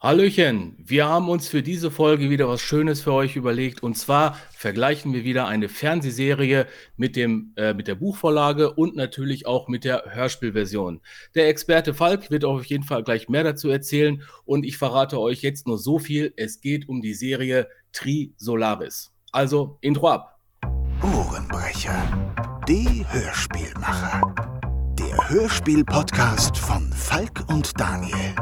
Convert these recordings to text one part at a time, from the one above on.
Hallöchen, wir haben uns für diese Folge wieder was Schönes für euch überlegt. Und zwar vergleichen wir wieder eine Fernsehserie mit der Buchvorlage und natürlich auch mit der Hörspielversion. Der Experte Falk wird auf jeden Fall gleich mehr dazu erzählen. Und ich verrate euch jetzt nur so viel. Es geht um die Serie Tri Solaris. Also, Intro ab. Ohrenbrecher, die Hörspielmacher. Der Hörspiel-Podcast von Falk und Daniel.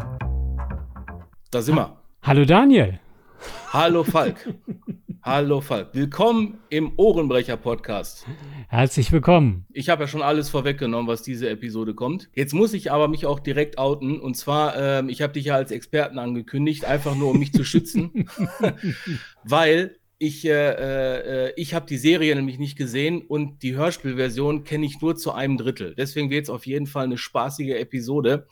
Da sind wir. Hallo Daniel. Hallo Falk. Hallo Falk. Willkommen im Ohrenbrecher-Podcast. Herzlich willkommen. Ich habe ja schon alles vorweggenommen, was diese Episode kommt. Jetzt muss ich aber mich auch direkt outen. Und zwar, ich habe dich ja als Experten angekündigt, einfach nur, um mich zu schützen. Weil ich habe die Serie nämlich nicht gesehen und die Hörspielversion kenne ich nur zu einem Drittel. Deswegen wird es auf jeden Fall eine spaßige Episode.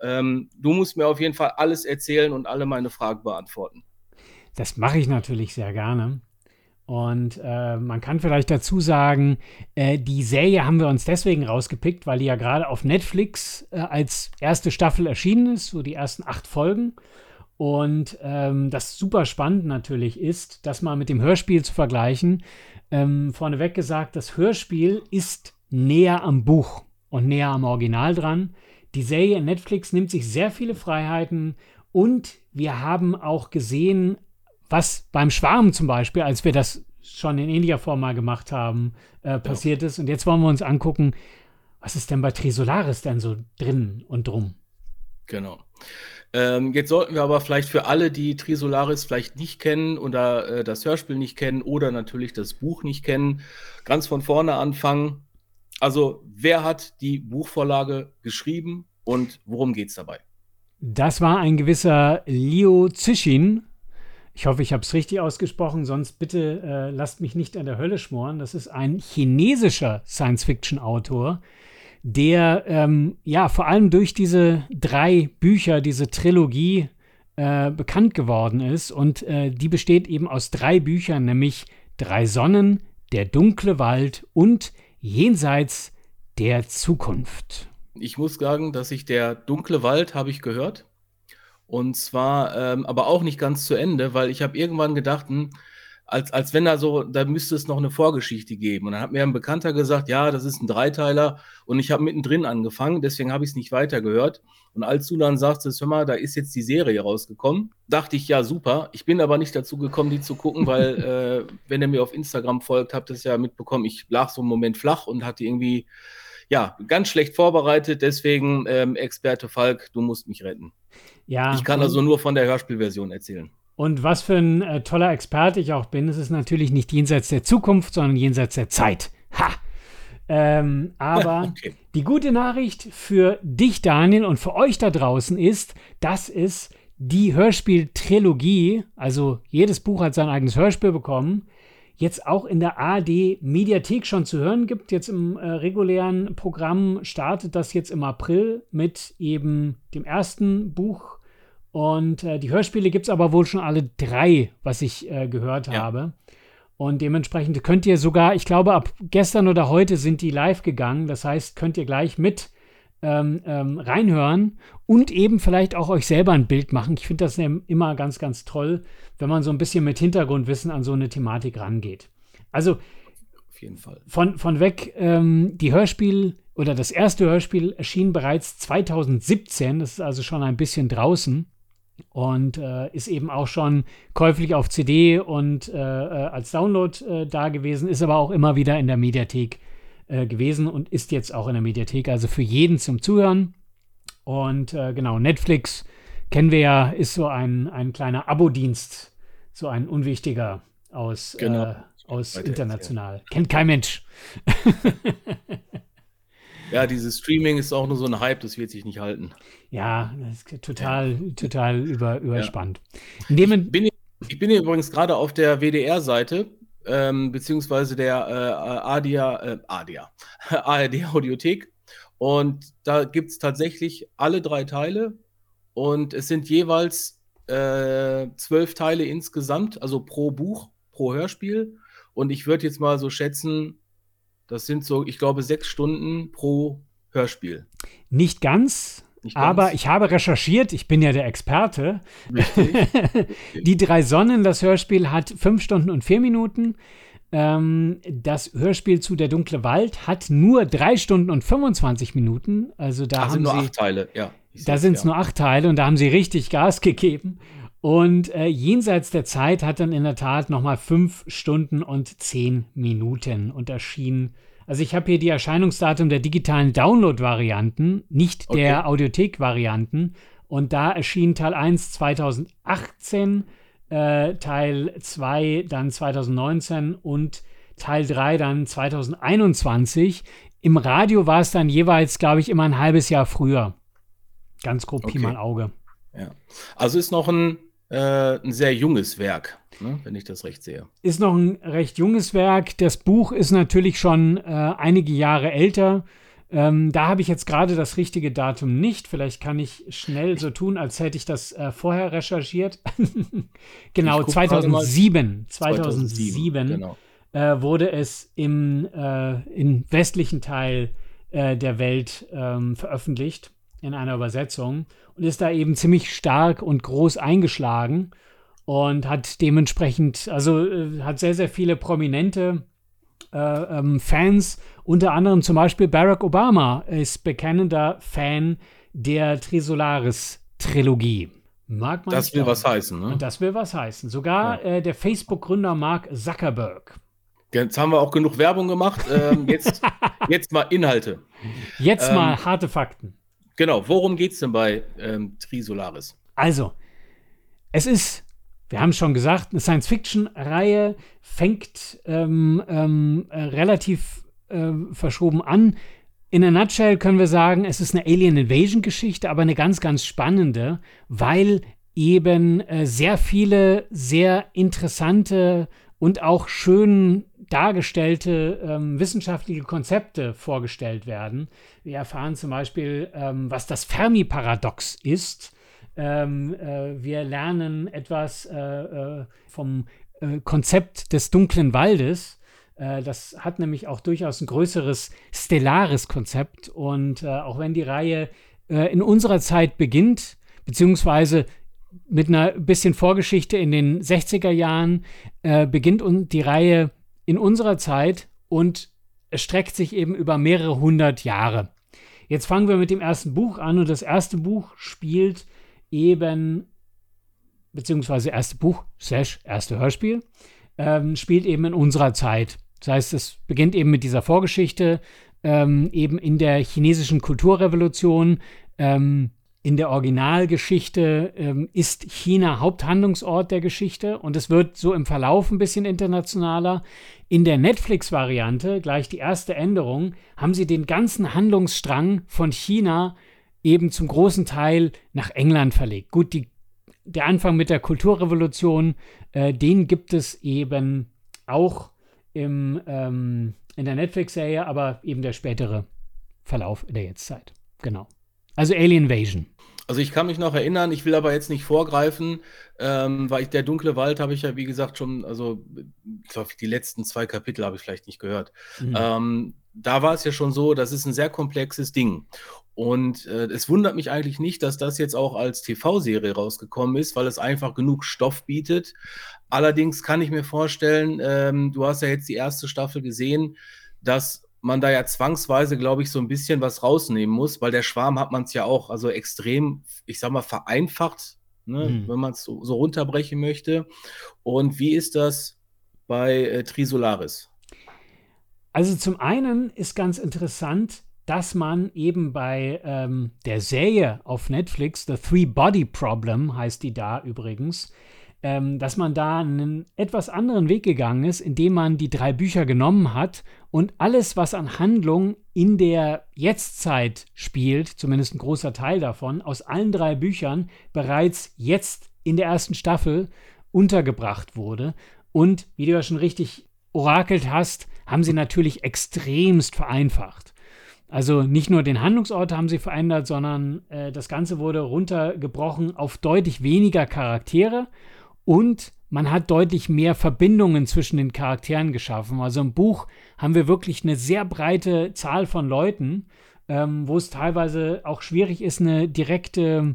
Du musst mir auf jeden Fall alles erzählen und alle meine Fragen beantworten. Das mache ich natürlich sehr gerne. Und man kann vielleicht dazu sagen, die Serie haben wir uns deswegen rausgepickt, weil die ja gerade auf Netflix als erste Staffel erschienen ist, so die ersten 8 Folgen. Und das super spannend natürlich ist, das mal mit dem Hörspiel zu vergleichen. Vorneweg gesagt, das Hörspiel ist näher am Buch und näher am Original dran. Die Serie Netflix nimmt sich sehr viele Freiheiten und wir haben auch gesehen, was beim Schwarm zum Beispiel, als wir das schon in ähnlicher Form mal gemacht haben, passiert ist. Und jetzt wollen wir uns angucken, was ist denn bei Tri Solaris denn so drin und drum? Genau. Jetzt sollten wir aber vielleicht für alle, die Tri Solaris vielleicht nicht kennen oder das Hörspiel nicht kennen oder natürlich das Buch nicht kennen, ganz von vorne anfangen. Also, wer hat die Buchvorlage geschrieben und worum geht es dabei? Das war ein gewisser Liu Cixin. Ich hoffe, ich habe es richtig ausgesprochen, sonst bitte lasst mich nicht an der Hölle schmoren. Das ist ein chinesischer Science-Fiction-Autor, der vor allem durch diese 3 Bücher, diese Trilogie bekannt geworden ist. Und die besteht eben aus 3 Büchern, nämlich 3 Sonnen, Der dunkle Wald und Jenseits der Zukunft. Ich muss sagen, dass ich Der dunkle Wald habe ich gehört. Und zwar aber auch nicht ganz zu Ende, weil ich habe irgendwann gedacht, als wenn da müsste es noch eine Vorgeschichte geben. Und dann hat mir ein Bekannter gesagt, ja, das ist ein Dreiteiler. Und ich habe mittendrin angefangen, deswegen habe ich es nicht weitergehört. Und als du dann sagtest, hör mal, da ist jetzt die Serie rausgekommen, dachte ich, ja, super. Ich bin aber nicht dazu gekommen, die zu gucken, weil, wenn ihr mir auf Instagram folgt, habt ihr es ja mitbekommen, ich lag so einen Moment flach und hatte irgendwie, ja, ganz schlecht vorbereitet. Deswegen, Experte Falk, du musst mich retten. Ja, Ich kann also nur von der Hörspielversion erzählen. Und was für ein toller Experte ich auch bin, es ist natürlich nicht jenseits der Zukunft, sondern jenseits der Zeit. Ha! Aber okay. Die gute Nachricht für dich, Daniel, und für euch da draußen ist, dass es die Hörspiel-Trilogie, also jedes Buch hat sein eigenes Hörspiel bekommen, jetzt auch in der ARD-Mediathek schon zu hören gibt. Jetzt im regulären Programm startet das jetzt im April mit eben dem ersten Buch. Und die Hörspiele gibt es aber wohl schon alle 3, was ich gehört habe. Und dementsprechend könnt ihr sogar, ich glaube, ab gestern oder heute sind die live gegangen. Das heißt, könnt ihr gleich mit reinhören und eben vielleicht auch euch selber ein Bild machen. Ich finde das immer ganz, ganz toll, wenn man so ein bisschen mit Hintergrundwissen an so eine Thematik rangeht. Also auf jeden Fall. Von weg, die Hörspiel oder das erste Hörspiel erschien bereits 2017. Das ist also schon ein bisschen draußen. Und ist eben auch schon käuflich auf CD und als Download da gewesen, ist aber auch immer wieder in der Mediathek gewesen und ist jetzt auch in der Mediathek, also für jeden zum Zuhören. Und genau, Netflix kennen wir ja, ist so ein kleiner Abo-Dienst, so ein unwichtiger aus international. Kennt kein Mensch. Ja, dieses Streaming ist auch nur so ein Hype, das wird sich nicht halten. Ja, das ist total überspannt. Ich bin hier übrigens gerade auf der WDR-Seite, beziehungsweise der ARD-Audiothek. Und da gibt es tatsächlich alle 3 Teile. Und es sind jeweils 12 Teile insgesamt, also pro Buch, pro Hörspiel. Und ich würde jetzt mal so schätzen, das sind so, ich glaube, 6 Stunden pro Hörspiel. Nicht ganz. aber ich habe recherchiert, ich bin ja der Experte. Richtig. Die drei Sonnen, das Hörspiel hat 5 Stunden und 4 Minuten. Das Hörspiel zu Der dunkle Wald hat nur 3 Stunden und 25 Minuten. Also da sind nur 8 Teile, ja. Da sind es nur 8 Teile und da haben sie richtig Gas gegeben. Und Jenseits der Zeit hat dann in der Tat nochmal 5 Stunden und 10 Minuten und erschien. Also ich habe hier die Erscheinungsdatum der digitalen Download-Varianten, nicht der Audiothek-Varianten. Und da erschien Teil 1 2018, Teil 2 dann 2019 und Teil 3 dann 2021. Im Radio war es dann jeweils, glaube ich, immer ein halbes Jahr früher. Ganz grob Pi mal Auge. Ja. Also ist noch ein sehr junges Werk, ne, wenn ich das recht sehe. Ist noch ein recht junges Werk. Das Buch ist natürlich schon einige Jahre älter. Da habe ich jetzt gerade das richtige Datum nicht. Vielleicht kann ich schnell so tun, als hätte ich das vorher recherchiert. Genau, 2007. 2007 genau. Wurde es im westlichen Teil der Welt veröffentlicht in einer Übersetzung und ist da eben ziemlich stark und groß eingeschlagen und hat dementsprechend, hat sehr, sehr viele prominente Fans, unter anderem zum Beispiel Barack Obama ist bekennender Fan der Trisolaris-Trilogie. Mag man das will was heißen, ne? Und das will was heißen. Sogar der Facebook-Gründer Mark Zuckerberg. Jetzt haben wir auch genug Werbung gemacht. Jetzt mal Inhalte. Jetzt mal harte Fakten. Genau, worum geht es denn bei Trisolaris? Also, es ist, wir haben es schon gesagt, eine Science-Fiction-Reihe, fängt relativ verschoben an. In a nutshell können wir sagen, es ist eine Alien-Invasion-Geschichte, aber eine ganz, ganz spannende, weil eben sehr viele, sehr interessante und auch schön dargestellte wissenschaftliche Konzepte vorgestellt werden. Wir erfahren zum Beispiel, was das Fermi-Paradox ist. Wir lernen etwas vom Konzept des dunklen Waldes. Das hat nämlich auch durchaus ein größeres stellares Konzept. Und auch wenn die Reihe in unserer Zeit beginnt, beziehungsweise mit einer bisschen Vorgeschichte in den 60er Jahren, beginnt die Reihe in unserer Zeit und es streckt sich eben über mehrere 100 Jahre. Jetzt fangen wir mit dem ersten Buch an und das erste Buch spielt eben, beziehungsweise erste Buch / erste Hörspiel, spielt eben in unserer Zeit. Das heißt, es beginnt eben mit dieser Vorgeschichte, eben in der chinesischen Kulturrevolution. In der Originalgeschichte ist China Haupthandlungsort der Geschichte und es wird so im Verlauf ein bisschen internationaler. In der Netflix-Variante, gleich die erste Änderung, haben sie den ganzen Handlungsstrang von China eben zum großen Teil nach England verlegt. Gut, der Anfang mit der Kulturrevolution, den gibt es eben auch in der Netflix-Serie, aber eben der spätere Verlauf in der Jetztzeit. Genau. Also Alien Invasion. Also ich kann mich noch erinnern, ich will aber jetzt nicht vorgreifen, weil der dunkle Wald habe ich ja, wie gesagt, schon, also ich glaube, die letzten 2 Kapitel habe ich vielleicht nicht gehört. Da war es ja schon so, das ist ein sehr komplexes Ding. Und es wundert mich eigentlich nicht, dass das jetzt auch als TV-Serie rausgekommen ist, weil es einfach genug Stoff bietet. Allerdings kann ich mir vorstellen, du hast ja jetzt die erste Staffel gesehen, dass man da ja zwangsweise, glaube ich, so ein bisschen was rausnehmen muss, weil der Schwarm hat man es ja auch, also extrem, ich sag mal, vereinfacht, ne, wenn man es so runterbrechen möchte. Und wie ist das bei Trisolaris? Also zum einen ist ganz interessant, dass man eben bei der Serie auf Netflix, The Three-Body Problem heißt die da übrigens, dass man da einen etwas anderen Weg gegangen ist, indem man die 3 Bücher genommen hat und alles, was an Handlung in der Jetztzeit spielt, zumindest ein großer Teil davon, aus allen 3 Büchern bereits jetzt in der ersten Staffel untergebracht wurde. Und wie du ja schon richtig orakelt hast, haben sie natürlich extremst vereinfacht. Also nicht nur den Handlungsort haben sie verändert, sondern das Ganze wurde runtergebrochen auf deutlich weniger Charaktere. Und man hat deutlich mehr Verbindungen zwischen den Charakteren geschaffen. Also im Buch haben wir wirklich eine sehr breite Zahl von Leuten, wo es teilweise auch schwierig ist, eine direkte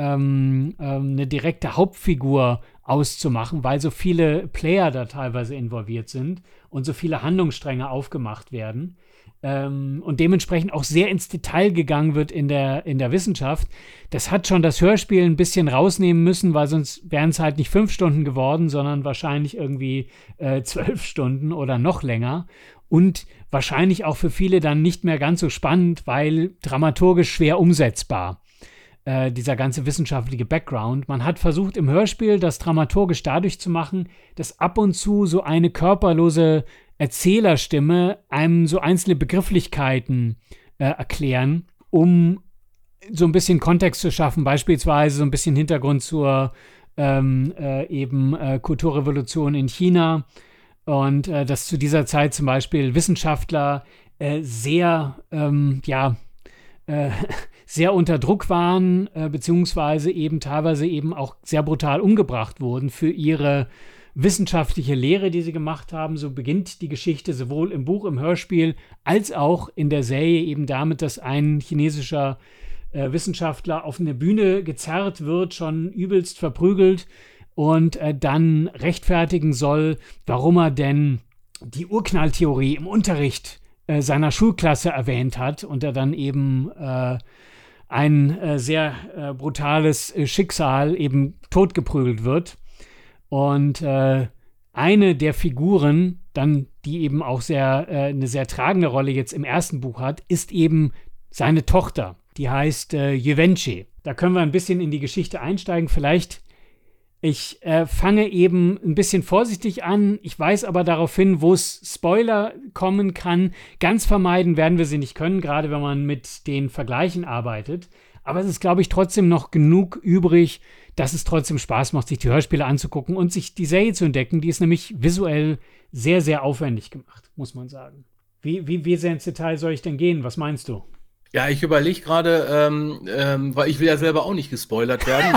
Hauptfigur auszumachen, weil so viele Player da teilweise involviert sind und so viele Handlungsstränge aufgemacht werden. Und dementsprechend auch sehr ins Detail gegangen wird in der Wissenschaft. Das hat schon das Hörspiel ein bisschen rausnehmen müssen, weil sonst wären es halt nicht 5 Stunden geworden, sondern wahrscheinlich irgendwie 12 Stunden oder noch länger. Und wahrscheinlich auch für viele dann nicht mehr ganz so spannend, weil dramaturgisch schwer umsetzbar. Dieser ganze wissenschaftliche Background. Man hat versucht, im Hörspiel das dramaturgisch dadurch zu machen, dass ab und zu so eine körperlose Erzählerstimme einem so einzelne Begrifflichkeiten erklären, um so ein bisschen Kontext zu schaffen, beispielsweise so ein bisschen Hintergrund zur Kulturrevolution in China und dass zu dieser Zeit zum Beispiel Wissenschaftler sehr unter Druck waren, beziehungsweise eben teilweise eben auch sehr brutal umgebracht wurden für ihre wissenschaftliche Lehre, die sie gemacht haben. So beginnt die Geschichte sowohl im Buch, im Hörspiel, als auch in der Serie eben damit, dass ein chinesischer Wissenschaftler auf eine Bühne gezerrt wird, schon übelst verprügelt und dann rechtfertigen soll, warum er denn die Urknalltheorie im Unterricht seiner Schulklasse erwähnt hat und er dann eben ein sehr brutales Schicksal eben totgeprügelt wird. Und eine der Figuren, dann, die eben auch eine sehr tragende Rolle jetzt im ersten Buch hat, ist eben seine Tochter. Die heißt Yuwenchi. Da können wir ein bisschen in die Geschichte einsteigen. Vielleicht, ich fange eben ein bisschen vorsichtig an. Ich weise aber darauf hin, wo es Spoiler kommen kann. Ganz vermeiden werden wir sie nicht können, gerade wenn man mit den Vergleichen arbeitet. Aber es ist, glaube ich, trotzdem noch genug übrig, dass es trotzdem Spaß macht, sich die Hörspiele anzugucken und sich die Serie zu entdecken. Die ist nämlich visuell sehr, sehr aufwendig gemacht, muss man sagen. Wie sehr ins Detail soll ich denn gehen? Was meinst du? Ja, ich überlege gerade, weil ich will ja selber auch nicht gespoilert werden,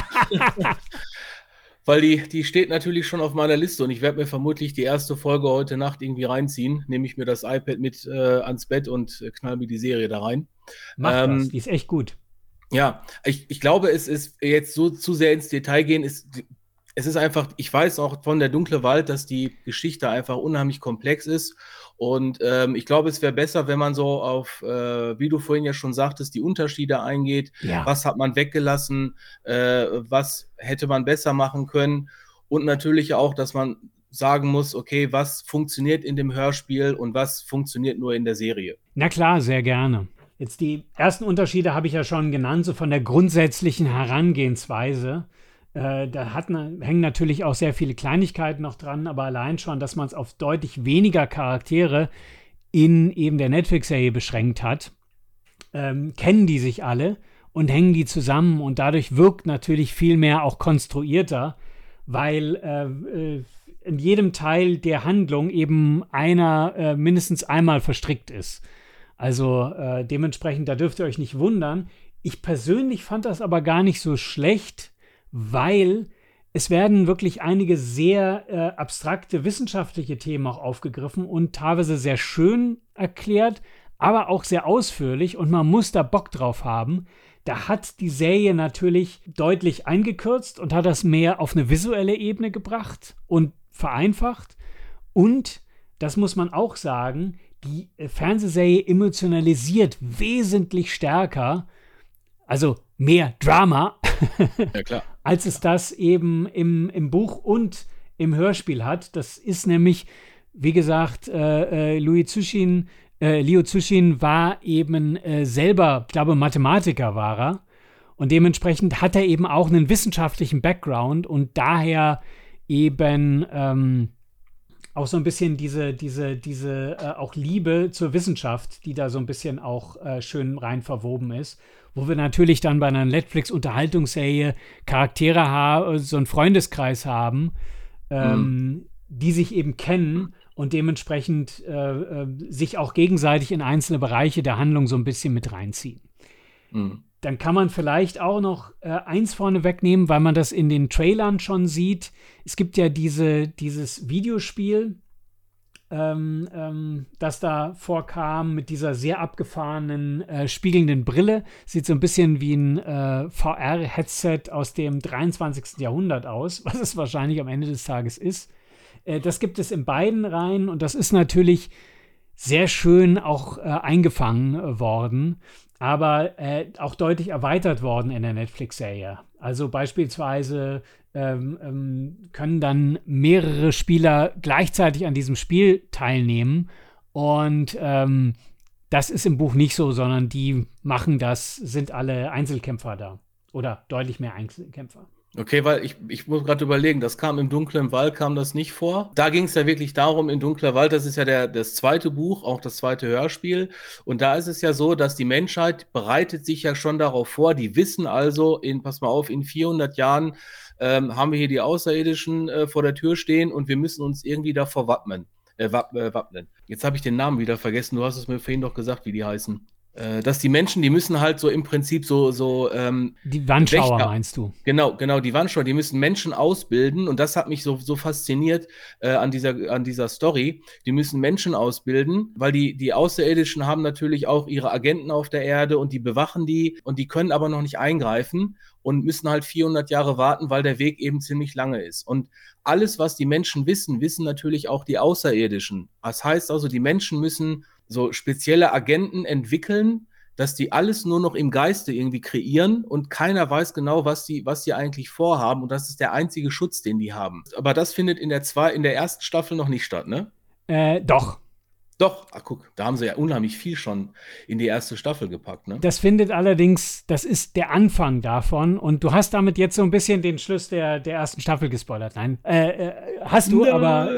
weil die steht natürlich schon auf meiner Liste und ich werde mir vermutlich die erste Folge heute Nacht irgendwie reinziehen. Nehme ich mir das iPad mit ans Bett und knall mir die Serie da rein. Mach das, die ist echt gut. Ja, ich glaube, es ist jetzt so zu sehr ins Detail gehen, es ist einfach, ich weiß auch von der Dunkle Wald, dass die Geschichte einfach unheimlich komplex ist und ich glaube, es wäre besser, wenn man so auf, wie du vorhin ja schon sagtest, die Unterschiede eingeht. Ja. Was hat man weggelassen, was hätte man besser machen können und natürlich auch, dass man sagen muss, okay, was funktioniert in dem Hörspiel und was funktioniert nur in der Serie. Na klar, sehr gerne. Jetzt die ersten Unterschiede habe ich ja schon genannt, so von der grundsätzlichen Herangehensweise. Hängen natürlich auch sehr viele Kleinigkeiten noch dran, aber allein schon, dass man es auf deutlich weniger Charaktere in eben der Netflix-Serie beschränkt hat, kennen die sich alle und hängen die zusammen und dadurch wirkt natürlich viel mehr auch konstruierter, weil in jedem Teil der Handlung eben einer mindestens einmal verstrickt ist. Also dementsprechend, da dürft ihr euch nicht wundern. Ich persönlich fand das aber gar nicht so schlecht, weil es werden wirklich einige sehr abstrakte wissenschaftliche Themen auch aufgegriffen und teilweise sehr schön erklärt, aber auch sehr ausführlich und man muss da Bock drauf haben. Da hat die Serie natürlich deutlich eingekürzt und hat das mehr auf eine visuelle Ebene gebracht und vereinfacht. Und, das muss man auch sagen, die Fernsehserie emotionalisiert wesentlich stärker, also mehr Drama, ja, klar, als es das eben im Buch und im Hörspiel hat. Das ist nämlich, wie gesagt, Liu Cixin war eben selber, ich glaube, Mathematiker war er. Und dementsprechend hat er eben auch einen wissenschaftlichen Background und daher eben auch so ein bisschen diese auch Liebe zur Wissenschaft, die da so ein bisschen auch schön rein verwoben ist. Wo wir natürlich dann bei einer Netflix-Unterhaltungsserie Charaktere haben, so einen Freundeskreis haben, die sich eben kennen und dementsprechend sich auch gegenseitig in einzelne Bereiche der Handlung so ein bisschen mit reinziehen. Dann kann man vielleicht auch noch eins vorne wegnehmen, weil man das in den Trailern schon sieht. Es gibt ja dieses Videospiel, das da vorkam mit dieser sehr abgefahrenen, spiegelnden Brille. Sieht so ein bisschen wie ein VR-Headset aus dem 23. Jahrhundert aus, was es wahrscheinlich am Ende des Tages ist. Das gibt es in beiden Reihen und das ist natürlich sehr schön auch eingefangen worden, aber auch deutlich erweitert worden in der Netflix-Serie. Also beispielsweise können dann mehrere Spieler gleichzeitig an diesem Spiel teilnehmen und das ist im Buch nicht so, sondern die machen das, sind alle Einzelkämpfer da oder deutlich mehr Einzelkämpfer. Okay, weil ich muss gerade überlegen, das kam im Dunklen Wald, kam das nicht vor. Da ging es ja wirklich darum, in Dunkler Wald, das ist ja das zweite Buch, auch das zweite Hörspiel. Und da ist es ja so, dass die Menschheit bereitet sich ja schon darauf vor, die wissen also, pass mal auf, in 400 Jahren haben wir hier die Außerirdischen vor der Tür stehen und wir müssen uns irgendwie davor wappnen. Jetzt habe ich den Namen wieder vergessen, du hast es mir vorhin doch gesagt, wie die heißen. Dass die Menschen, die müssen halt so im Prinzip die Wandschauer Wächter, meinst du? Genau, die Wandschauer, die müssen Menschen ausbilden und das hat mich so fasziniert an dieser Story. Die müssen Menschen ausbilden, weil die Außerirdischen haben natürlich auch ihre Agenten auf der Erde und die bewachen die und die können aber noch nicht eingreifen und müssen halt 400 Jahre warten, weil der Weg eben ziemlich lange ist. Und alles, was die Menschen wissen natürlich auch die Außerirdischen. Das heißt also, die Menschen müssen so spezielle Agenten entwickeln, dass die alles nur noch im Geiste irgendwie kreieren und keiner weiß genau, was die eigentlich vorhaben und das ist der einzige Schutz, den die haben. Aber das findet in der ersten Staffel noch nicht statt, ne? Doch. Doch, guck, da haben sie ja unheimlich viel schon in die erste Staffel gepackt, ne? Das findet allerdings, das ist der Anfang davon und du hast damit jetzt so ein bisschen den Schluss der ersten Staffel gespoilert. Nein, hast du, Nein, aber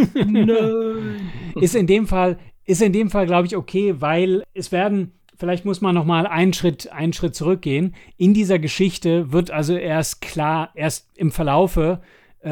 ist in dem Fall, glaube ich, okay, weil vielleicht muss man noch mal einen Schritt zurückgehen. In dieser Geschichte wird also erst im Verlaufe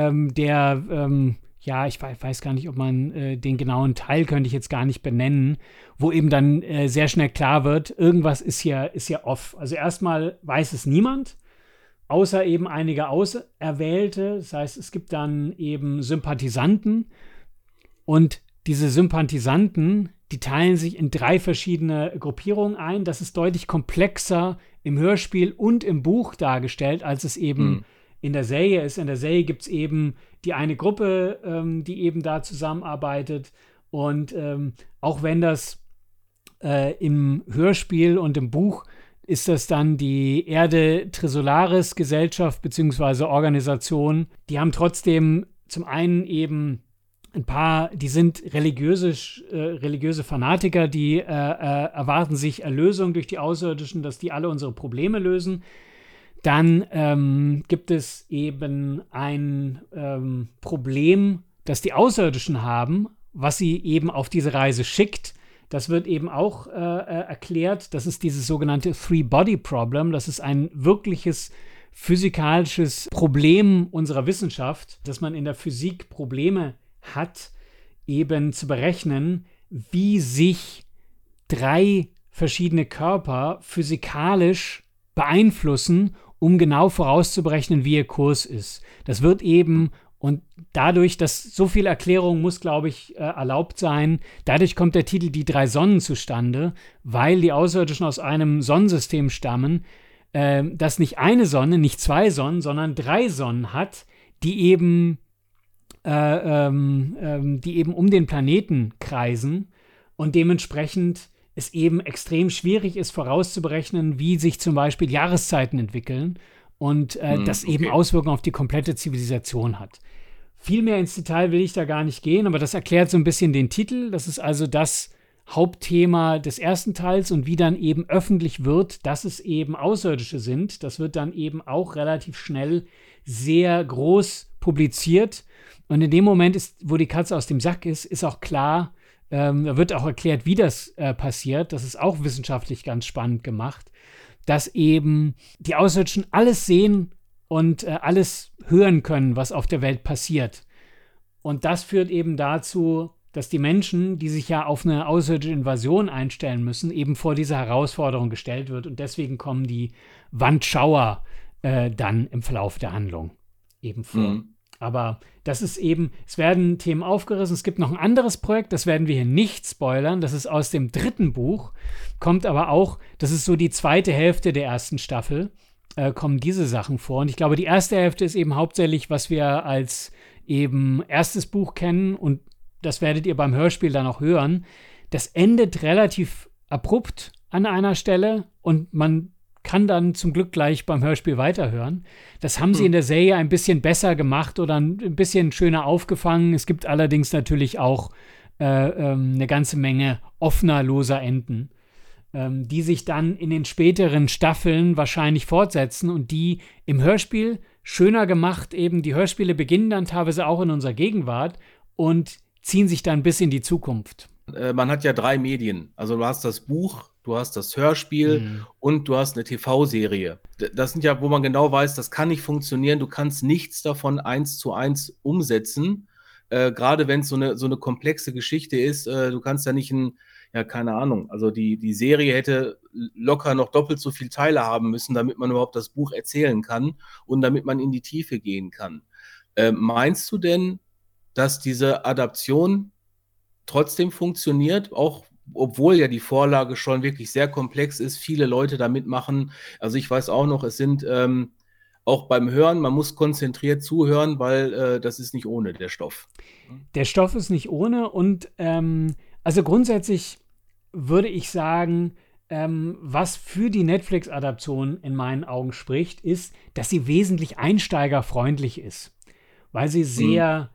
ich weiß gar nicht, ob man den genauen Teil könnte ich jetzt gar nicht benennen, wo eben dann sehr schnell klar wird, irgendwas ist hier off. Also erstmal weiß es niemand, außer eben einige Auserwählte. Das heißt, es gibt dann eben Sympathisanten und diese Sympathisanten, die teilen sich in 3 verschiedene Gruppierungen ein. Das ist deutlich komplexer im Hörspiel und im Buch dargestellt, als es eben in der Serie ist. In der Serie gibt es eben die eine Gruppe, die eben da zusammenarbeitet. Und auch wenn das im Hörspiel und im Buch ist das dann die Erde Trisolaris Gesellschaft bzw. Organisation. Die haben trotzdem zum einen eben ein paar, die sind religiöse Fanatiker, die erwarten sich Erlösung durch die Außerirdischen, dass die alle unsere Probleme lösen. Dann gibt es eben ein Problem, das die Außerirdischen haben, was sie eben auf diese Reise schickt. Das wird eben auch erklärt. Das ist dieses sogenannte Three-Body-Problem. Das ist ein wirkliches physikalisches Problem unserer Wissenschaft, dass man in der Physik Probleme hat, eben zu berechnen, wie sich 3 verschiedene Körper physikalisch beeinflussen, um genau vorauszuberechnen, wie ihr Kurs ist. Das wird eben, und dadurch, dass so viel Erklärung muss, glaube ich, erlaubt sein, dadurch kommt der Titel Die 3 Sonnen zustande, weil die Außerirdischen aus einem Sonnensystem stammen, das nicht eine Sonne, nicht 2 Sonnen, sondern 3 Sonnen hat, die eben um den Planeten kreisen und dementsprechend es eben extrem schwierig ist, vorauszuberechnen, wie sich zum Beispiel Jahreszeiten entwickeln und das eben Auswirkungen auf die komplette Zivilisation hat. Viel mehr ins Detail will ich da gar nicht gehen, aber das erklärt so ein bisschen den Titel. Das ist also das Hauptthema des ersten Teils und wie dann eben öffentlich wird, dass es eben Außerirdische sind. Das wird dann eben auch relativ schnell sehr groß publiziert. Und in dem Moment, wo die Katze aus dem Sack ist auch klar, da wird auch erklärt, wie das passiert. Das ist auch wissenschaftlich ganz spannend gemacht, dass eben die Außerirdischen alles sehen und alles hören können, was auf der Welt passiert. Und das führt eben dazu, dass die Menschen, die sich ja auf eine außerirdische Invasion einstellen müssen, eben vor diese Herausforderung gestellt wird. Und deswegen kommen die Wandschauer dann im Verlauf der Handlung eben vor. Aber das ist eben, es werden Themen aufgerissen. Es gibt noch ein anderes Projekt, das werden wir hier nicht spoilern. Das ist aus dem 3. Buch, kommt aber auch, das ist so die 2. Hälfte der 1. Staffel, kommen diese Sachen vor. Und ich glaube, die 1. Hälfte ist eben hauptsächlich, was wir als eben erstes Buch kennen. Und das werdet ihr beim Hörspiel dann auch hören. Das endet relativ abrupt an einer Stelle und man kann dann zum Glück gleich beim Hörspiel weiterhören. Das haben sie in der Serie ein bisschen besser gemacht oder ein bisschen schöner aufgefangen. Es gibt allerdings natürlich auch eine ganze Menge offener, loser Enden, die sich dann in den späteren Staffeln wahrscheinlich fortsetzen und die im Hörspiel schöner gemacht, eben die Hörspiele beginnen dann teilweise auch in unserer Gegenwart und ziehen sich dann bis in die Zukunft. Man hat ja 3 Medien. Also du hast das Buch, du hast das Hörspiel und du hast eine TV-Serie. Das sind ja, wo man genau weiß, das kann nicht funktionieren. Du kannst nichts davon 1:1 umsetzen. Gerade wenn es so eine komplexe Geschichte ist. Du kannst ja nicht keine Ahnung. Also die Serie hätte locker noch doppelt so viele Teile haben müssen, damit man überhaupt das Buch erzählen kann und damit man in die Tiefe gehen kann. Meinst du denn, dass diese Adaption trotzdem funktioniert, auch obwohl ja die Vorlage schon wirklich sehr komplex ist, viele Leute da mitmachen? Also ich weiß auch noch, es sind auch beim Hören, man muss konzentriert zuhören, weil das ist nicht ohne, der Stoff. Der Stoff ist nicht ohne und also grundsätzlich würde ich sagen, was für die Netflix-Adaption in meinen Augen spricht, ist, dass sie wesentlich einsteigerfreundlich ist, weil sie sehr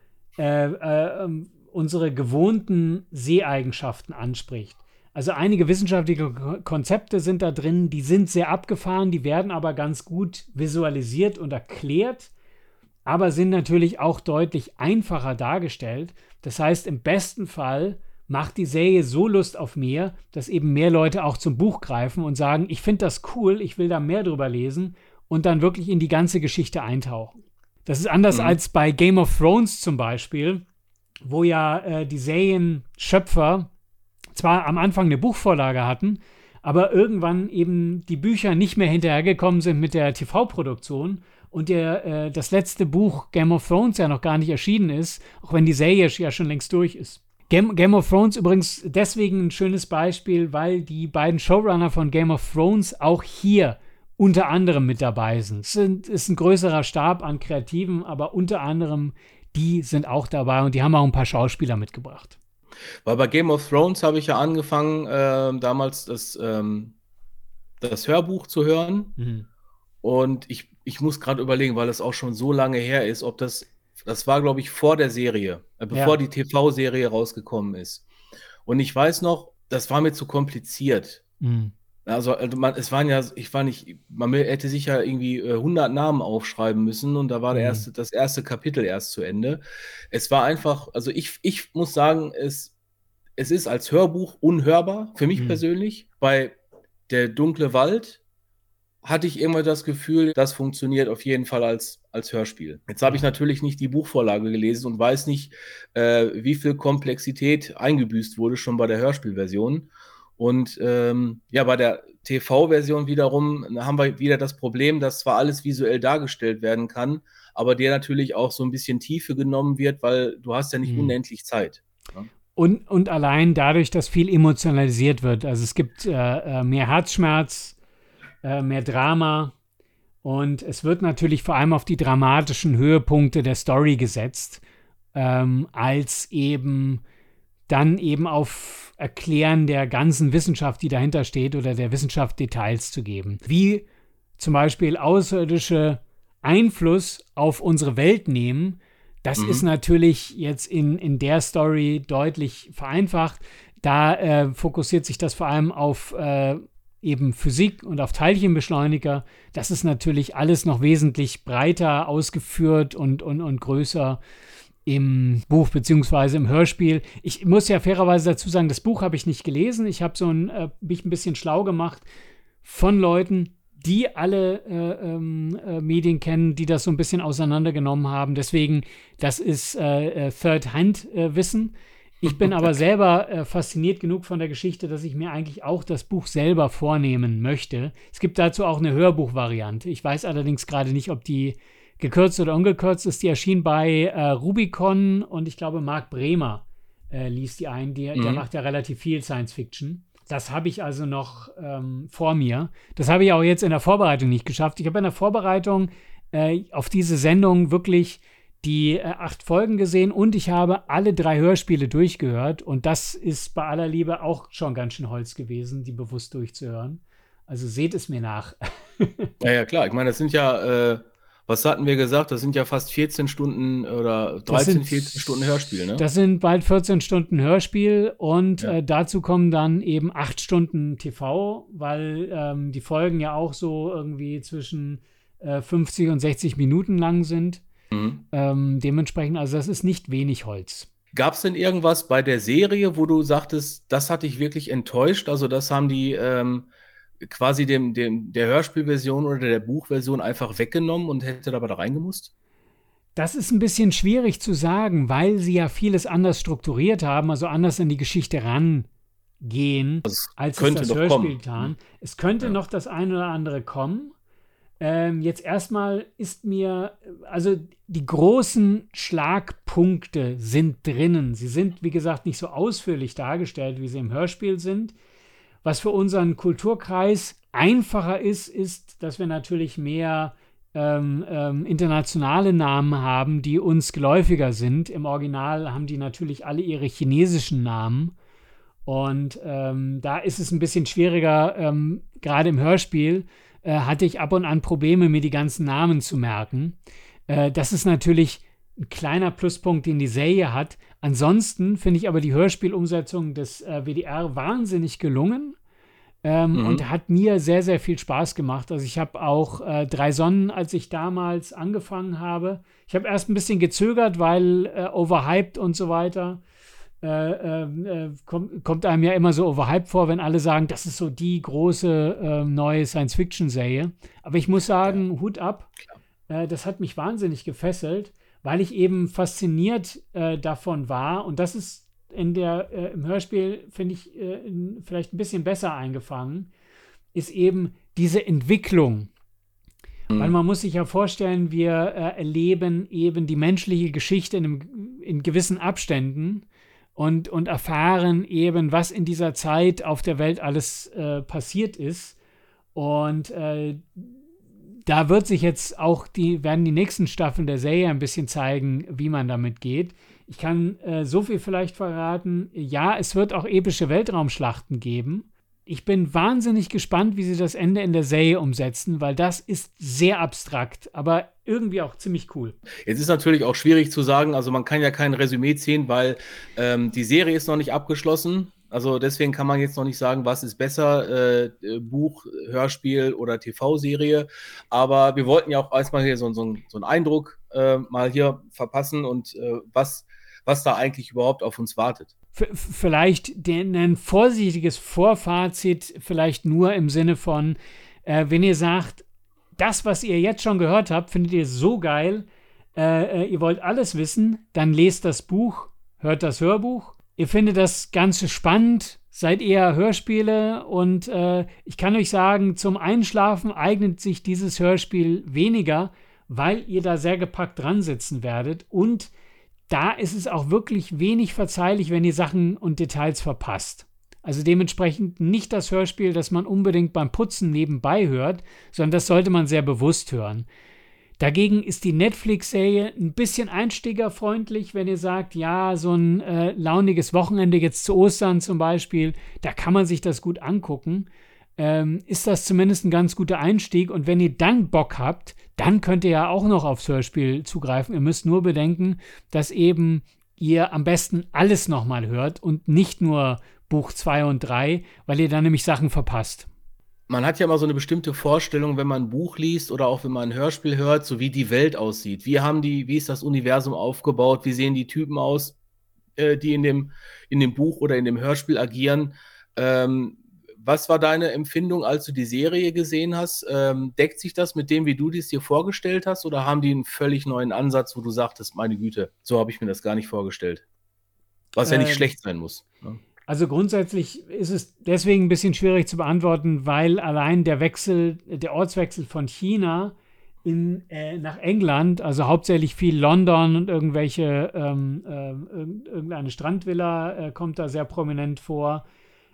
unsere gewohnten Seheigenschaften anspricht. Also einige wissenschaftliche Konzepte sind da drin, die sind sehr abgefahren, die werden aber ganz gut visualisiert und erklärt, aber sind natürlich auch deutlich einfacher dargestellt. Das heißt, im besten Fall macht die Serie so Lust auf mehr, dass eben mehr Leute auch zum Buch greifen und sagen, ich finde das cool, ich will da mehr drüber lesen und dann wirklich in die ganze Geschichte eintauchen. Das ist anders als bei Game of Thrones zum Beispiel, wo ja die Serienschöpfer zwar am Anfang eine Buchvorlage hatten, aber irgendwann eben die Bücher nicht mehr hinterhergekommen sind mit der TV-Produktion und das letzte Buch Game of Thrones ja noch gar nicht erschienen ist, auch wenn die Serie ja schon längst durch ist. Game of Thrones übrigens deswegen ein schönes Beispiel, weil die beiden Showrunner von Game of Thrones auch hier unter anderem mit dabei sind. Es ist ein größerer Stab an Kreativen, aber unter anderem die sind auch dabei und die haben auch ein paar Schauspieler mitgebracht. Weil bei Game of Thrones habe ich ja angefangen, damals das Hörbuch zu hören. Und ich muss gerade überlegen, weil es auch schon so lange her ist, ob das war, glaube ich, vor der Serie, bevor die TV-Serie rausgekommen ist. Und ich weiß noch, das war mir zu kompliziert. Also man hätte sicher irgendwie 100 Namen aufschreiben müssen und da war das erste Kapitel erst zu Ende. Es war einfach, also ich muss sagen, es ist als Hörbuch unhörbar, für mich persönlich. Bei Der dunkle Wald hatte ich immer das Gefühl, das funktioniert auf jeden Fall als Hörspiel. Jetzt habe ich natürlich nicht die Buchvorlage gelesen und weiß nicht, wie viel Komplexität eingebüßt wurde schon bei der Hörspielversion. Und bei der TV-Version wiederum haben wir wieder das Problem, dass zwar alles visuell dargestellt werden kann, aber dir natürlich auch so ein bisschen Tiefe genommen wird, weil du hast ja nicht unendlich Zeit. Ja? Und allein dadurch, dass viel emotionalisiert wird. Also es gibt mehr Herzschmerz, mehr Drama und es wird natürlich vor allem auf die dramatischen Höhepunkte der Story gesetzt, als eben dann eben auf Erklären der ganzen Wissenschaft, die dahinter steht, oder der Wissenschaft Details zu geben. Wie zum Beispiel außerirdische Einfluss auf unsere Welt nehmen, das ist natürlich jetzt in der Story deutlich vereinfacht. Da fokussiert sich das vor allem auf eben Physik und auf Teilchenbeschleuniger. Das ist natürlich alles noch wesentlich breiter ausgeführt und größer im Buch beziehungsweise im Hörspiel. Ich muss ja fairerweise dazu sagen, das Buch habe ich nicht gelesen. Ich habe mich ein bisschen schlau gemacht von Leuten, die alle Medien kennen, die das so ein bisschen auseinandergenommen haben. Deswegen, das ist Third-Hand-Wissen. Ich bin aber selber fasziniert genug von der Geschichte, dass ich mir eigentlich auch das Buch selber vornehmen möchte. Es gibt dazu auch eine Hörbuchvariante. Ich weiß allerdings gerade nicht, ob die gekürzt oder ungekürzt ist. Die erschien bei Rubicon und ich glaube Marc Bremer liest die ein. Der macht ja relativ viel Science-Fiction. Das habe ich also noch vor mir. Das habe ich auch jetzt in der Vorbereitung nicht geschafft. Ich habe in der Vorbereitung auf diese Sendung wirklich die 8 Folgen gesehen und ich habe alle 3 Hörspiele durchgehört. Und das ist bei aller Liebe auch schon ganz schön Holz gewesen, die bewusst durchzuhören. Also seht es mir nach. Ja, klar. Ich meine, das sind ja, was hatten wir gesagt? Das sind ja fast 14 Stunden oder 13, 14 Stunden Hörspiel, ne? Das sind bald 14 Stunden Hörspiel und dazu kommen dann eben 8 Stunden TV, weil die Folgen ja auch so irgendwie zwischen 50 und 60 Minuten lang sind. Dementsprechend, also das ist nicht wenig Holz. Gab es denn irgendwas bei der Serie, wo du sagtest, das hat dich wirklich enttäuscht? Also das haben die quasi der Hörspielversion oder der Buchversion einfach weggenommen und hätte dabei da reingemusst? Das ist ein bisschen schwierig zu sagen, weil sie ja vieles anders strukturiert haben, also anders in die Geschichte rangehen, als es das Hörspiel getan. Es könnte noch das eine oder andere kommen. Jetzt erstmal ist mir, also die großen Schlagpunkte sind drinnen. Sie sind, wie gesagt, nicht so ausführlich dargestellt, wie sie im Hörspiel sind. Was für unseren Kulturkreis einfacher ist, dass wir natürlich mehr internationale Namen haben, die uns geläufiger sind. Im Original haben die natürlich alle ihre chinesischen Namen. Und da ist es ein bisschen schwieriger, gerade im Hörspiel hatte ich ab und an Probleme, mir die ganzen Namen zu merken. Das ist natürlich ein kleiner Pluspunkt, den die Serie hat. Ansonsten finde ich aber die Hörspielumsetzung des WDR wahnsinnig gelungen und hat mir sehr, sehr viel Spaß gemacht. Also ich habe auch 3 Sonnen, als ich damals angefangen habe. Ich habe erst ein bisschen gezögert, weil overhyped und so weiter. Kommt einem ja immer so overhyped vor, wenn alle sagen, das ist so die große neue Science-Fiction-Serie. Aber ich muss sagen, Hut ab, das hat mich wahnsinnig gefesselt, weil ich eben fasziniert davon war. Und das ist im Hörspiel, finde ich, vielleicht ein bisschen besser eingefangen, ist eben diese Entwicklung. Weil man muss sich ja vorstellen, wir erleben eben die menschliche Geschichte in gewissen Abständen und erfahren eben, was in dieser Zeit auf der Welt alles passiert ist. Und da wird sich jetzt auch werden die nächsten Staffeln der Serie ein bisschen zeigen, wie man damit geht. Ich kann so viel vielleicht verraten. Ja, es wird auch epische Weltraumschlachten geben. Ich bin wahnsinnig gespannt, wie sie das Ende in der Serie umsetzen, weil das ist sehr abstrakt, aber irgendwie auch ziemlich cool. Jetzt ist natürlich auch schwierig zu sagen, also man kann ja kein Resümee ziehen, weil die Serie ist noch nicht abgeschlossen. Also deswegen kann man jetzt noch nicht sagen, was ist besser, Buch, Hörspiel oder TV-Serie. Aber wir wollten ja auch erstmal hier so einen Eindruck mal hier verpassen und was da eigentlich überhaupt auf uns wartet. Vielleicht ein vorsichtiges Vorfazit, vielleicht nur im Sinne von, wenn ihr sagt, das, was ihr jetzt schon gehört habt, findet ihr so geil, ihr wollt alles wissen, dann lest das Buch, hört das Hörbuch. Ihr findet das Ganze spannend, seid eher Hörspiele und ich kann euch sagen, zum Einschlafen eignet sich dieses Hörspiel weniger, weil ihr da sehr gepackt dran sitzen werdet und da ist es auch wirklich wenig verzeihlich, wenn ihr Sachen und Details verpasst. Also dementsprechend nicht das Hörspiel, das man unbedingt beim Putzen nebenbei hört, sondern das sollte man sehr bewusst hören. Dagegen ist die Netflix-Serie ein bisschen einsteigerfreundlich, wenn ihr sagt, ja, so ein launiges Wochenende jetzt zu Ostern zum Beispiel, da kann man sich das gut angucken. Ist das zumindest ein ganz guter Einstieg. Und wenn ihr dann Bock habt, dann könnt ihr ja auch noch aufs Hörspiel zugreifen. Ihr müsst nur bedenken, dass eben ihr am besten alles nochmal hört und nicht nur Buch 2 und 3, weil ihr dann nämlich Sachen verpasst. Man hat ja mal so eine bestimmte Vorstellung, wenn man ein Buch liest oder auch wenn man ein Hörspiel hört, so wie die Welt aussieht. Wie ist das Universum aufgebaut? Wie sehen die Typen aus, die in dem Buch oder in dem Hörspiel agieren? Was war deine Empfindung, als du die Serie gesehen hast? Deckt sich das mit dem, wie du dies dir vorgestellt hast? Oder haben die einen völlig neuen Ansatz, wo du sagtest, meine Güte, so habe ich mir das gar nicht vorgestellt? Was ja nicht schlecht sein muss. Ne? Also grundsätzlich ist es deswegen ein bisschen schwierig zu beantworten, weil allein der Ortswechsel von China nach England, also hauptsächlich viel London und irgendeine Strandvilla kommt da sehr prominent vor,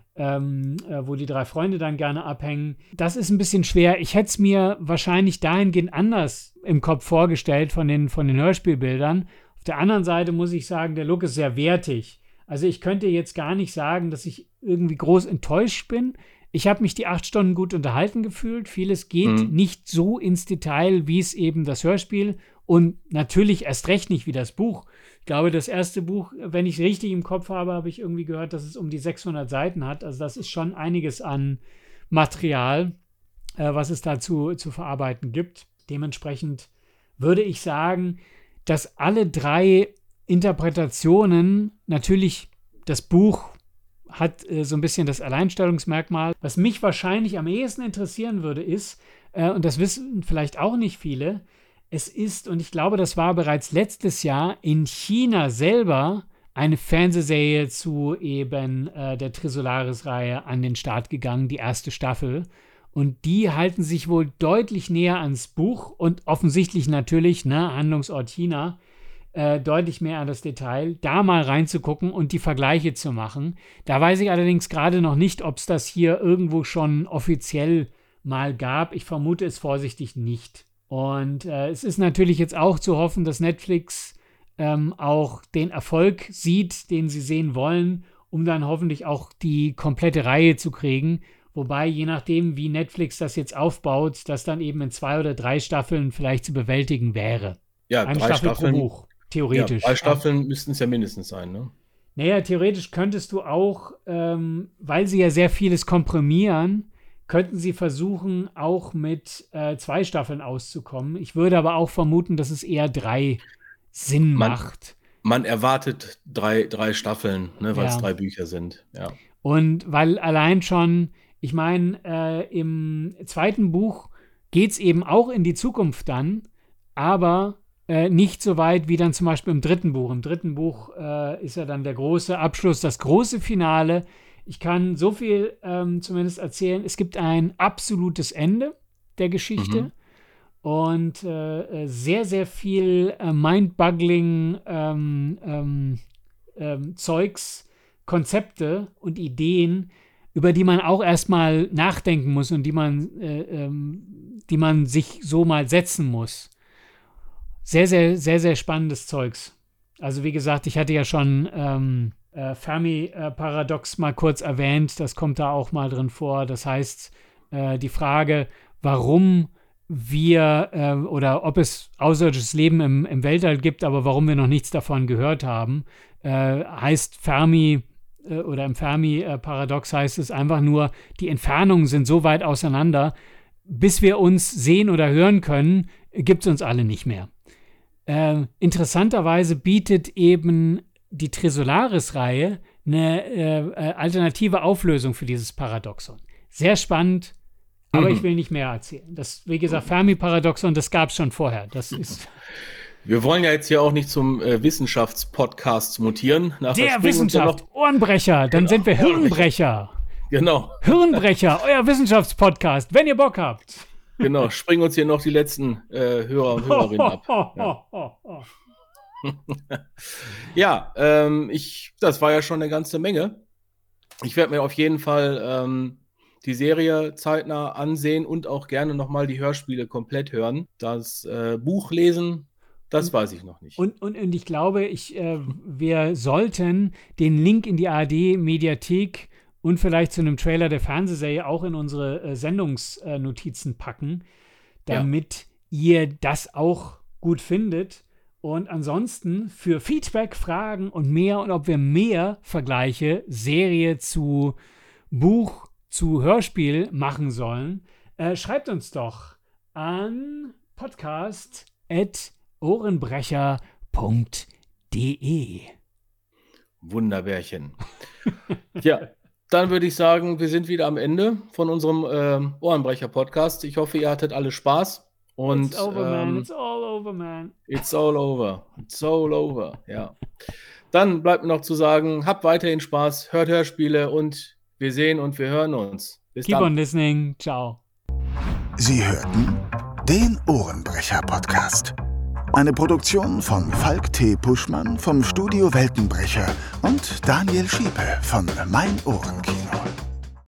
wo die 3 Freunde dann gerne abhängen. Das ist ein bisschen schwer. Ich hätte es mir wahrscheinlich dahingehend anders im Kopf vorgestellt von den Hörspielbildern. Auf der anderen Seite muss ich sagen, der Look ist sehr wertig. Also ich könnte jetzt gar nicht sagen, dass ich irgendwie groß enttäuscht bin. Ich habe mich die 8 Stunden gut unterhalten gefühlt. Vieles geht nicht so ins Detail, wie es eben das Hörspiel und natürlich erst recht nicht wie das Buch. Ich glaube, das erste Buch, wenn ich es richtig im Kopf habe, habe ich irgendwie gehört, dass es um die 600 Seiten hat. Also das ist schon einiges an Material, was es dazu zu verarbeiten gibt. Dementsprechend würde ich sagen, dass alle 3 Interpretationen, natürlich das Buch hat so ein bisschen das Alleinstellungsmerkmal. Was mich wahrscheinlich am ehesten interessieren würde, ist, und das wissen vielleicht auch nicht viele, es ist, und ich glaube, das war bereits letztes Jahr, in China selber eine Fernsehserie zu eben der Trisolaris-Reihe an den Start gegangen, die erste Staffel. Und die halten sich wohl deutlich näher ans Buch und offensichtlich natürlich, Handlungsort China, deutlich mehr an das Detail, da mal reinzugucken und die Vergleiche zu machen. Da weiß ich allerdings gerade noch nicht, ob es das hier irgendwo schon offiziell mal gab. Ich vermute es vorsichtig nicht. Und es ist natürlich jetzt auch zu hoffen, dass Netflix auch den Erfolg sieht, den sie sehen wollen, um dann hoffentlich auch die komplette Reihe zu kriegen. Wobei, je nachdem, wie Netflix das jetzt aufbaut, das dann eben in 2 oder 3 Staffeln vielleicht zu bewältigen wäre. Ja, eine 3 Staffel pro Buch, theoretisch. Ja, 3 Staffeln müssten es ja mindestens sein, ne? Naja, theoretisch könntest du auch, weil sie ja sehr vieles komprimieren, könnten sie versuchen, auch mit 2 Staffeln auszukommen. Ich würde aber auch vermuten, dass es eher 3 Sinn macht. Man erwartet 3 Staffeln, ne, weil es 3 Bücher sind. Ja. Und weil allein schon, ich meine, im 2. Buch geht es eben auch in die Zukunft dann, aber nicht so weit wie dann zum Beispiel im 3. Buch. Im 3. Buch ist ja dann der große Abschluss, das große Finale. Ich kann so viel zumindest erzählen. Es gibt ein absolutes Ende der Geschichte und sehr, sehr viel mind-boggling Zeugs, Konzepte und Ideen, über die man auch erstmal nachdenken muss und die man sich so mal setzen muss. Sehr, sehr, sehr, sehr spannendes Zeugs. Also wie gesagt, ich hatte ja schon Fermi-Paradox mal kurz erwähnt, das kommt da auch mal drin vor. Das heißt, die Frage, warum wir oder ob es außerirdisches Leben im Weltall gibt, aber warum wir noch nichts davon gehört haben, heißt Fermi oder im Fermi-Paradox heißt es einfach nur, die Entfernungen sind so weit auseinander, bis wir uns sehen oder hören können, gibt es uns alle nicht mehr. Interessanterweise bietet eben die Trisolaris-Reihe eine alternative Auflösung für dieses Paradoxon. Sehr spannend, aber ich will nicht mehr erzählen. Das, wie gesagt, Fermi-Paradoxon, das gab es schon vorher. Das ist. Wir wollen ja jetzt hier auch nicht zum Wissenschaftspodcast mutieren. Der Wissenschaft, Ohrenbrecher, dann sind wir Hirnbrecher. Genau. Hirnbrecher, euer Wissenschaftspodcast, wenn ihr Bock habt. Genau, springen uns hier noch die letzten Hörer und Hörerinnen ab. Ja, das war ja schon eine ganze Menge. Ich werde mir auf jeden Fall die Serie zeitnah ansehen und auch gerne nochmal die Hörspiele komplett hören. Das Buch lesen, das weiß ich noch nicht. Und ich glaube, wir sollten den Link in die ARD-Mediathek und vielleicht zu einem Trailer der Fernsehserie auch in unsere Sendungsnotizen packen, damit ihr das auch gut findet. Und ansonsten für Feedback, Fragen und mehr und ob wir mehr Vergleiche, Serie zu Buch, zu Hörspiel machen sollen, schreibt uns doch an podcast@ohrenbrecher.de. Wunderbärchen. Ja, dann würde ich sagen, wir sind wieder am Ende von unserem Ohrenbrecher-Podcast. Ich hoffe, ihr hattet alle Spaß. Und, it's over, man. It's all over, man. It's all over. It's all over, ja. Dann bleibt mir noch zu sagen, habt weiterhin Spaß, hört Hörspiele und wir sehen und wir hören uns. Bis dann. Keep on listening. Ciao. Sie hörten Den Ohrenbrecher-Podcast. Eine Produktion von Falk T. Puschmann vom Studio Weltenbrecher und Daniel Schiepe von Mein Ohrenkino.